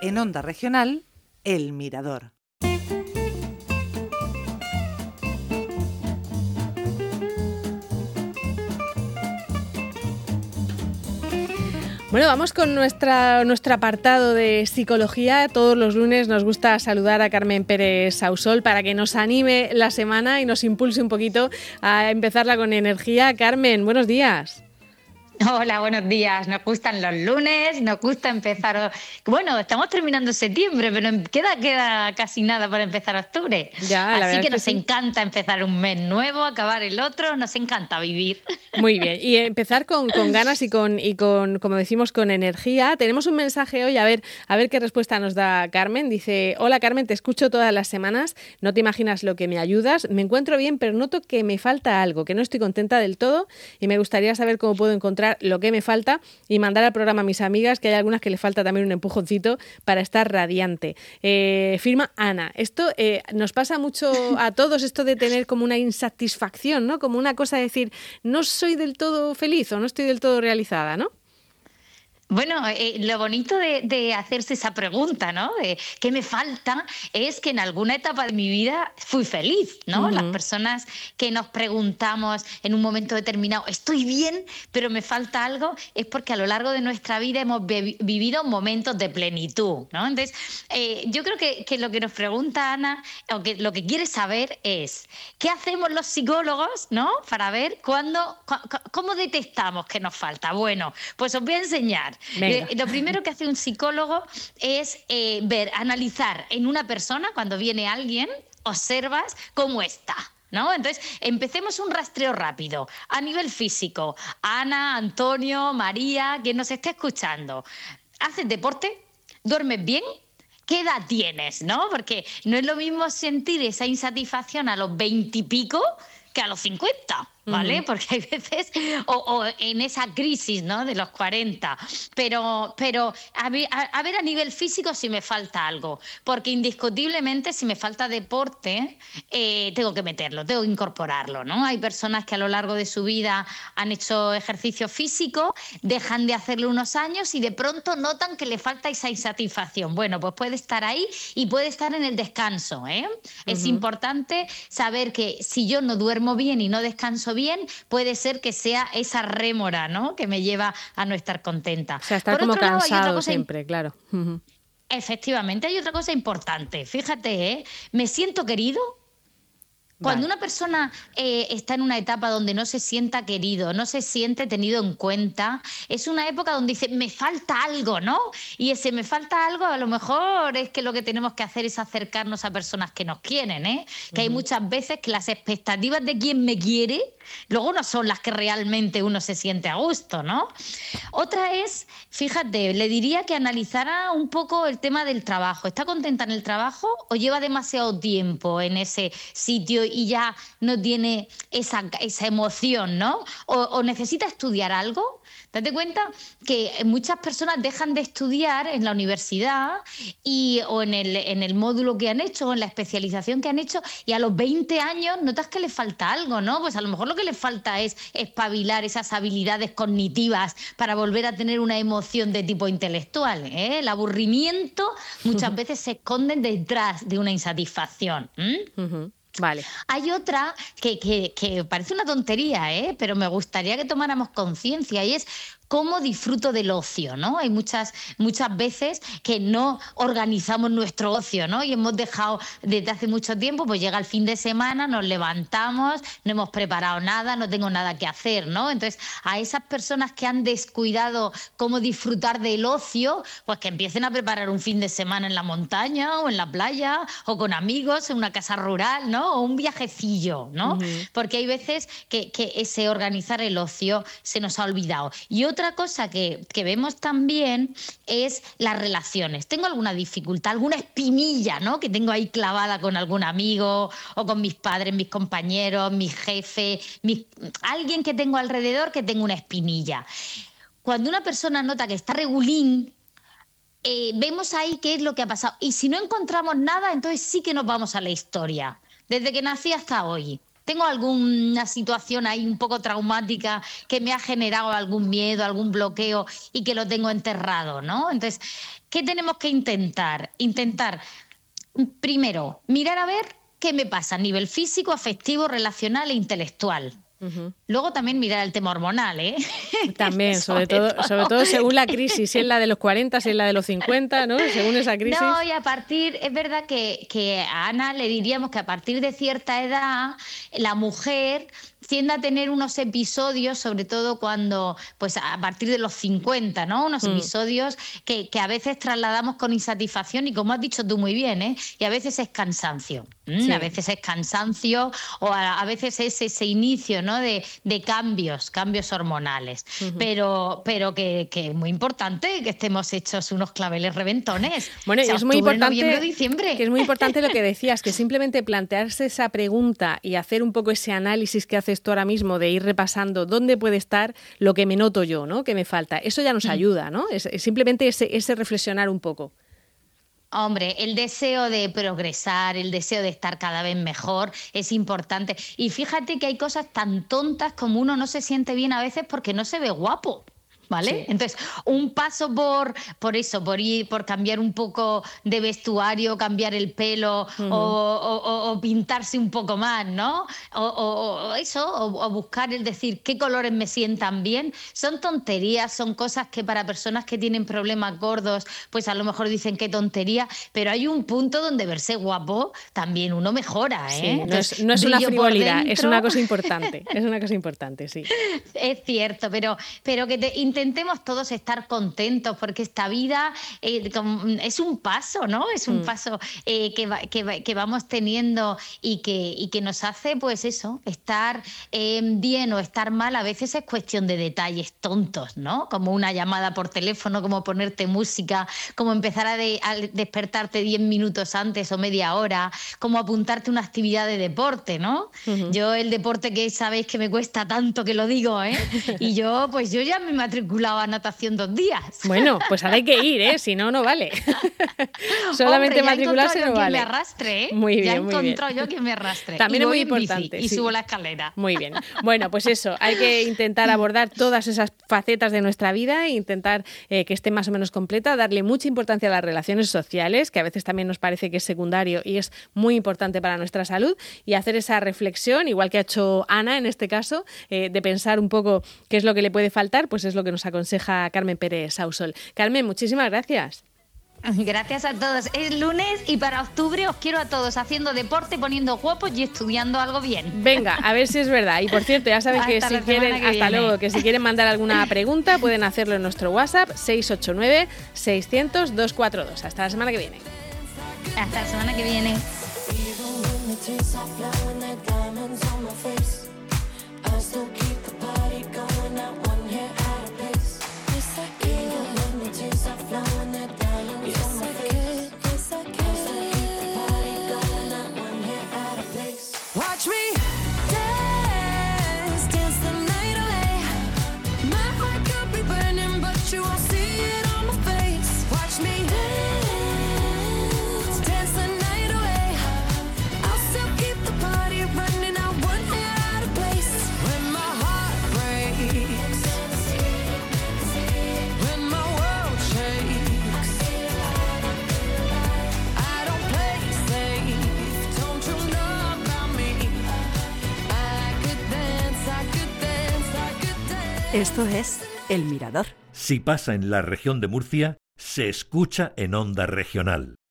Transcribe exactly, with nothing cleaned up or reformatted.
En Onda Regional, El Mirador. Bueno, vamos con nuestra, nuestro apartado de psicología. Todos los lunes nos gusta saludar a Carmen Pérez Sausol para que nos anime la semana y nos impulse un poquito a empezarla con energía. Carmen, buenos días. Hola, buenos días. Nos gustan los lunes, nos gusta empezar... Bueno, estamos terminando septiembre, pero queda, queda casi nada para empezar octubre. Ya, la Así que que nos sí. encanta empezar un mes nuevo, acabar el otro, nos encanta vivir. Muy bien, y empezar con, con ganas y con, y con, como decimos, con energía. Tenemos un mensaje hoy, a ver, a ver qué respuesta nos da Carmen. Dice: hola Carmen, te escucho todas las semanas, no te imaginas lo que me ayudas, me encuentro bien, pero noto que me falta algo, que no estoy contenta del todo y me gustaría saber cómo puedo encontrar lo que me falta y mandar al programa a mis amigas, que hay algunas que le falta también un empujoncito para estar radiante. Eh, firma Ana. Esto eh, nos pasa mucho a todos, esto de tener como una insatisfacción, ¿no? Como una cosa de decir, no soy del todo feliz o no estoy del todo realizada, ¿no? Bueno, eh, lo bonito de, de hacerse esa pregunta, ¿no? De ¿qué me falta? Es que en alguna etapa de mi vida fui feliz, ¿no? Uh-huh. Las personas que nos preguntamos en un momento determinado, estoy bien, pero me falta algo, es porque a lo largo de nuestra vida hemos be- vivido momentos de plenitud, ¿no? Entonces, eh, yo creo que, que lo que nos pregunta Ana, o que lo que quiere saber es, ¿qué hacemos los psicólogos, ¿no? Para ver cuándo, cu- cómo detectamos que nos falta. Bueno, pues os voy a enseñar. Eh, lo primero que hace un psicólogo es eh, ver, analizar en una persona, cuando viene alguien, observas cómo está, ¿no? Entonces, empecemos un rastreo rápido. A nivel físico, Ana, Antonio, María, quien nos esté escuchando, ¿haces deporte? ¿Duermes bien? ¿Qué edad tienes, no? Porque no es lo mismo sentir esa insatisfacción a los veintipico que a los cincuenta, ¿vale? Uh-huh. Porque hay veces, o, o en esa crisis, ¿no? De los cuarenta, pero, pero a, ver, a, a ver a nivel físico si me falta algo, porque indiscutiblemente si me falta deporte, eh, tengo que meterlo, tengo que incorporarlo, ¿no? Hay personas que a lo largo de su vida han hecho ejercicio físico, dejan de hacerlo unos años y de pronto notan que le falta esa insatisfacción. Bueno, pues puede estar ahí y puede estar en el descanso, ¿eh? Uh-huh. Es importante saber que si yo no duermo bien y no descanso bien, puede ser que sea esa rémora, ¿no? Que me lleva a no estar contenta. O sea, estar Por como otro lado, cansado hay otra cosa siempre, claro. Uh-huh. Efectivamente, hay otra cosa importante. Fíjate, ¿eh? ¿Me siento querido? Cuando Vale. una persona eh, está en una etapa donde no se sienta querido, no se siente tenido en cuenta, es una época donde dice, me falta algo, ¿no? Y ese me falta algo, a lo mejor es que lo que tenemos que hacer es acercarnos a personas que nos quieren, ¿eh? Que uh-huh. Hay muchas veces que las expectativas de quien me quiere luego no son las que realmente uno se siente a gusto, ¿no? Otra es, fíjate, le diría que analizara un poco el tema del trabajo. ¿Está contenta en el trabajo o lleva demasiado tiempo en ese sitio y ya no tiene esa, esa emoción, ¿no? O, o necesita estudiar algo. Date cuenta que muchas personas dejan de estudiar en la universidad y, o en el, en el módulo que han hecho o en la especialización que han hecho y a los veinte años notas que les falta algo, ¿no? Pues a lo mejor lo que les falta es espabilar esas habilidades cognitivas para volver a tener una emoción de tipo intelectual, ¿eh? El aburrimiento muchas veces se esconde detrás de una insatisfacción. ¿Mm? Uh-huh. Vale. Hay otra que, que, que parece una tontería, ¿eh? Pero me gustaría que tomáramos conciencia y es cómo disfruto del ocio, ¿no? Hay muchas, muchas veces que no organizamos nuestro ocio, ¿no? Y hemos dejado desde hace mucho tiempo, pues llega el fin de semana, nos levantamos, no hemos preparado nada, no tengo nada que hacer, ¿no? Entonces, a esas personas que han descuidado cómo disfrutar del ocio, pues que empiecen a preparar un fin de semana en la montaña o en la playa o con amigos en una casa rural, ¿no? O un viajecillo, ¿no? Uh-huh. Porque hay veces que, que ese organizar el ocio se nos ha olvidado. Y otra Otra cosa que, que vemos también es las relaciones. Tengo alguna dificultad, alguna espinilla, ¿no? Que tengo ahí clavada con algún amigo o con mis padres, mis compañeros, mi jefe, mis... alguien que tengo alrededor que tengo una espinilla. Cuando una persona nota que está regulín, eh, vemos ahí qué es lo que ha pasado. Y si no encontramos nada, entonces sí que nos vamos a la historia. Desde que nací hasta hoy. tengo alguna situación ahí un poco traumática que me ha generado algún miedo, algún bloqueo y que lo tengo enterrado, ¿no? Entonces, ¿qué tenemos que intentar? Intentar, primero, mirar a ver qué me pasa a nivel físico, afectivo, relacional e intelectual. Uh-huh. Luego también mirar el tema hormonal, ¿eh? También, sobre, sobre, todo, todo. sobre todo según la crisis, si es la de los cuarenta, si es la de los cincuenta, ¿no? Según esa crisis. No, y a partir, es verdad que, que a Ana le diríamos que a partir de cierta edad, la mujer tiende a tener unos episodios, sobre todo cuando, pues a partir de los cincuenta, ¿no? Unos mm. episodios que, que a veces trasladamos con insatisfacción y como has dicho tú muy bien, ¿eh? Y a veces es cansancio. Sí. A veces es cansancio o a, a veces es ese inicio, ¿no? de, de cambios, cambios hormonales. Uh-huh. Pero, pero que, que es muy importante que estemos hechos unos claveles reventones. Bueno, o sea, y es muy octubre, importante, noviembre, diciembre. Que es muy importante lo que decías, que simplemente plantearse esa pregunta y hacer un poco ese análisis que haces tú ahora mismo de ir repasando dónde puede estar lo que me noto yo, ¿no? Que me falta. Eso ya nos ayuda, ¿no? Es, es simplemente ese, ese reflexionar un poco. Hombre, el deseo de progresar, el deseo de estar cada vez mejor es importante. Y fíjate que hay cosas tan tontas como uno no se siente bien a veces porque no se ve guapo. ¿Vale? Sí. Entonces, un paso por, por eso, por ir, por cambiar un poco de vestuario, cambiar el pelo, uh-huh. o, o, o pintarse un poco más, ¿no? O, o, o eso, o, o buscar el decir qué colores me sientan bien. Son tonterías, son cosas que para personas que tienen problemas gordos, pues a lo mejor dicen qué tontería, pero hay un punto donde verse guapo también uno mejora, ¿eh? Sí, no, Entonces, es, no es una frivolidad, dentro... es una cosa importante, es una cosa importante, sí. Es cierto, pero, pero que te intentemos todos estar contentos porque esta vida eh, es un paso, ¿no? Es un mm. paso eh, que, va, que, va, que vamos teniendo y que, y que nos hace, pues eso, estar eh, bien o estar mal a veces es cuestión de detalles tontos, ¿no? Como una llamada por teléfono, como ponerte música, como empezar a, de, a despertarte diez minutos antes o media hora, como apuntarte a una actividad de deporte, ¿no? Uh-huh. Yo el deporte que sabéis que me cuesta tanto que lo digo, ¿eh? Y yo, pues yo ya me matriculaba a natación dos días. Bueno, pues ahora hay que ir, ¿eh? Si no, no vale. Solamente Hombre, matricularse no quien vale. Me arrastre, ¿eh? Muy bien, ya muy encontró bien. yo quien me arrastre. También y es muy voy importante. En bici sí. Y subo la escalera. Muy bien. Bueno, pues eso, hay que intentar abordar todas esas facetas de nuestra vida e intentar eh, que esté más o menos completa, darle mucha importancia a las relaciones sociales, que a veces también nos parece que es secundario y es muy importante para nuestra salud, y hacer esa reflexión, igual que ha hecho Ana en este caso, eh, de pensar un poco qué es lo que le puede faltar, pues es lo que nos aconseja Carmen Pérez Sausol. Carmen, muchísimas gracias. Gracias a todos. Es lunes y para octubre os quiero a todos haciendo deporte, poniendo guapos y estudiando algo bien. Venga, a ver si es verdad. Y por cierto, ya sabes que si quieren, que hasta viene. luego, que si quieren mandar alguna pregunta pueden hacerlo en nuestro WhatsApp seis ocho nueve, seiscientos, doscientos cuarenta y dos. Hasta la semana que viene. Hasta la semana que viene. Watch me dance, dance the night away. My heart could be burning, but you won't see it on my face. Watch me dance, dance the night away. I'll still keep the party running, I won't get out of place. When my heart breaks, when my world shakes, I don't play safe, don't you know? Esto es El Mirador. Si pasa en la región de Murcia, se escucha en Onda Regional.